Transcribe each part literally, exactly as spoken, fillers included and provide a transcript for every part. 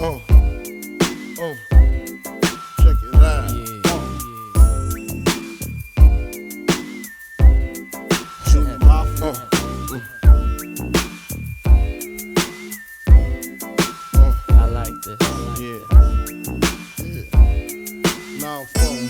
Uh, uh, check it out. Yeah. Junior Mafia. Uh, uh, I like this. yeah. Yeah. Now phone.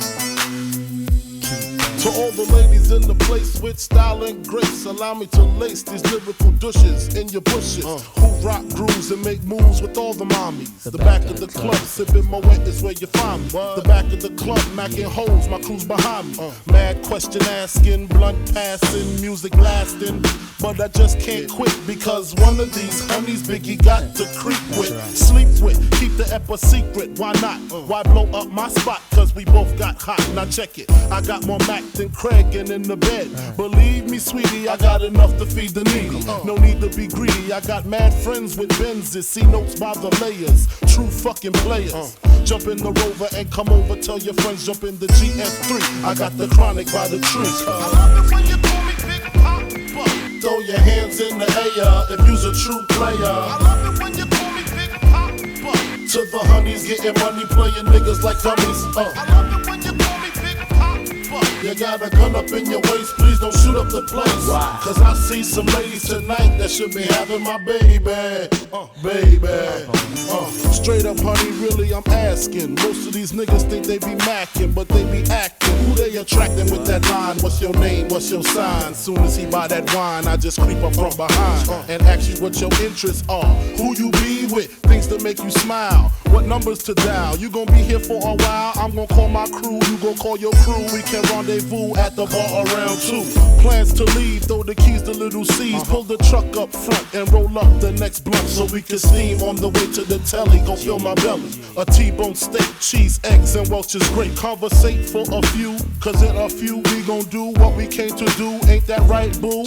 To all the ladies in the place with style and grace, allow me to lace these lyrical douches in your bushes. Uh. Who rock grooves and make moves with all the mommies. The, the back, back of the, the club, club. Sipping Moet is where you find me. What? The back of the club, macking yeah. holes, my crew's behind me. Uh. Mad question asking, blunt passing, music lasting. But I just can't yeah. quit because one of these honeys Biggie got to creep with, right. sleep with, keep the ep a secret. Why not? Uh. Why blow up my spot? Cause we both got hot. Now check it. I got more Mac than Craig and in the bed. Uh. Believe me, sweetie, I got enough to feed the needy. Uh. No need to be greedy. I got mad friends with Benzes, see notes by the layers. True fucking players. Uh. Jump in the Rover and come over. Tell your friends jump in the G S three. I got the chronic by the tree. Uh. I love it when you call me Big Papa. Throw your hands in the air if you's a true player. I love it when you call me Big Papa. To the honeys getting money, playing niggas like dummies. Uh. I love it when you call me Big Papa. You got a gun up in your waist, please don't shoot up the place. Wow. Cause I see some ladies tonight that should be having my baby. Uh, baby. Uh, straight up, honey, really, I'm asking. Most of these niggas think they be macking, but they be acting. Who they attracting with that line? What's your name? What's your sign? Soon as he buy that wine, I just creep up from behind and ask you what your interests are. Who you be with? Things to make you smile. What numbers to dial? You gon' be here for a while. I'm gon' call my crew. You gon' call your crew. We can rendezvous at the bar around two. Plans to leave. Throw the keys to little C's. Pull the truck up front and roll up the next blunt so we can steam on the way to the telly. Gon' fill my belly. A T-bone steak, cheese, eggs, and Welch's grape. Conversate for a few. Cause in a few we gon' do what we came to do. Ain't that right, boo?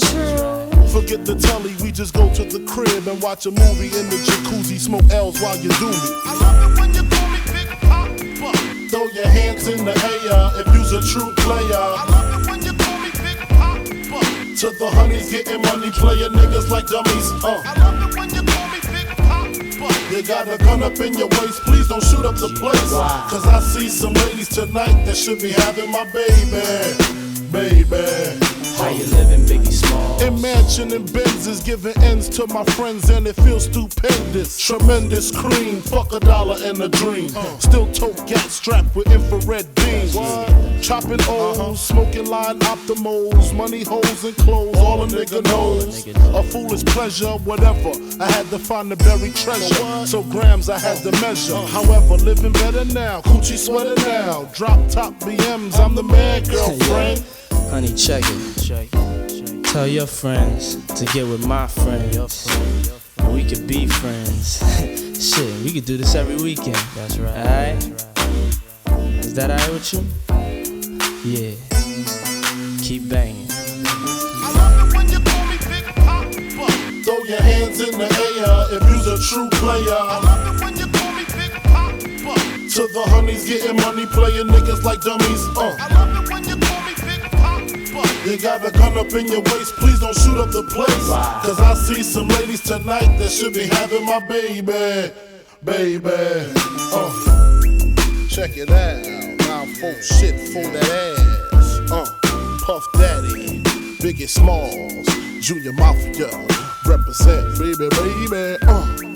Forget the telly, we just go to the crib and watch a movie in the jacuzzi. Smoke L's while you do me. I love it when you call me Big Papa. Throw your hands in the air if you's a true player. I love it when you call me Big Papa. To the honeys getting money, playing niggas like dummies. Uh. I love it when you call me Big Papa. You got a gun up in your waist, please don't shoot up the place. Wow. Cause I see some ladies tonight that should be having my baby. Baby. How you living, Biggie Smalls? In mansion and Benzes, giving ends to my friends and it feels stupendous. Tremendous cream, fuck a dollar and a dream. Uh. Still tote gat strapped with infrared beams. What? Chopping O's, uh-huh. smoking line optimals, money holes and clothes, all, all a nigga, nigga knows. Nigga. A foolish pleasure, whatever. I had to find the buried treasure, so grams I had to measure. Uh. However, living better now, coochie sweater now. Drop top B Ms, I'm the man, girlfriend. Honey, check it. check it. Check it. Tell your friends to get with my friends. And we could be friends. Shit, we could do this every weekend. That's right. Alright? Right. Is that alright with you? Yeah. Keep banging. I love it when you call me Big Papa. Throw your hands in the air if you's a true player. I love it when you call me Big Papa. To the honeys getting money, playing niggas like dummies. Uh. I love it when you call me Big Papa. You got a gun up in your waist, please don't shoot up the place. Wow. Cause I see some ladies tonight that should be having my baby. Baby. Uh. Check it out. Now full shit for that ass. Uh. Puff Daddy, Biggie Smalls, Junior Mafia. Represent, baby, baby. Uh.